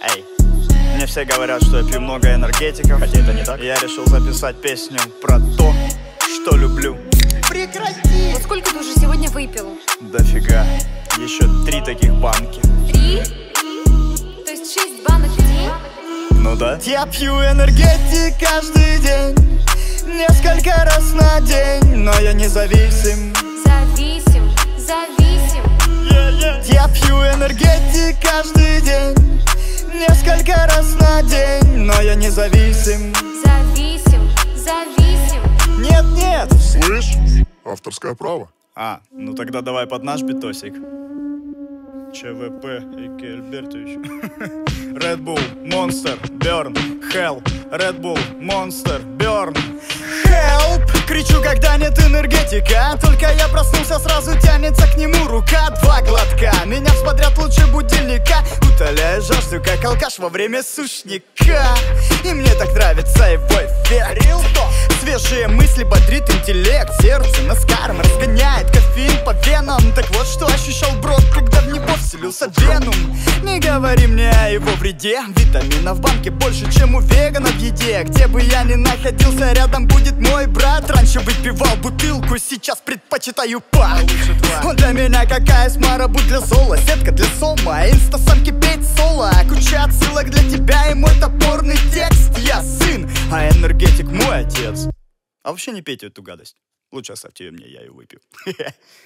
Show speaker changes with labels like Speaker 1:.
Speaker 1: Эй, мне все говорят, что я пью много энергетиков, хотя это не так. Я решил записать песню про то, что люблю.
Speaker 2: Прекрати!
Speaker 3: Вот сколько ты уже сегодня выпил?
Speaker 1: Дофига, еще 3 таких банки.
Speaker 3: 3? То есть 6 банок в день?
Speaker 1: Ну да.
Speaker 2: Я пью энергетик каждый день, несколько раз на день, но я не зависим.
Speaker 3: Зависим, зависим.
Speaker 2: Я пью энергетик каждый день, несколько раз на день, но я не зависим.
Speaker 3: Зависим, зависим.
Speaker 2: Нет,
Speaker 4: Слышь, авторское право.
Speaker 1: Ну тогда давай под наш битосик. ЧВП и Кельбертович. Red Bull, Monster, Burn, Hell. Red Bull, Monster, Burn.
Speaker 2: help! Кричу, когда нет энергетика. Только я проснулся, сразу тянется к нему рука. 2 глотка, меня взбодрят лучше будильника. Утоляя жажду, как алкаш во время сушняка. И мне так нравится его эффект. Свежие мысли бодрит интеллект. Сердце наскаром разгоняет кофеин по венам. Так вот, что ощущал брод, когда в него вселился веном. Не говори мне о его вреде. Витаминов в банке больше, чем у вегана в еде. Где бы я ни находился, рядом будет мой брат. Раньше выпивал бутылку, сейчас предпочитаю пак. Он для меня какая смарабу для зола. Сетка для сома, инстасамки петь соло. Куча отсылок для тебя и мой топорный текст. Я сын, а энергетик мой отец.
Speaker 1: А вообще не пейте эту гадость. Лучше оставьте ее мне, я ее выпью.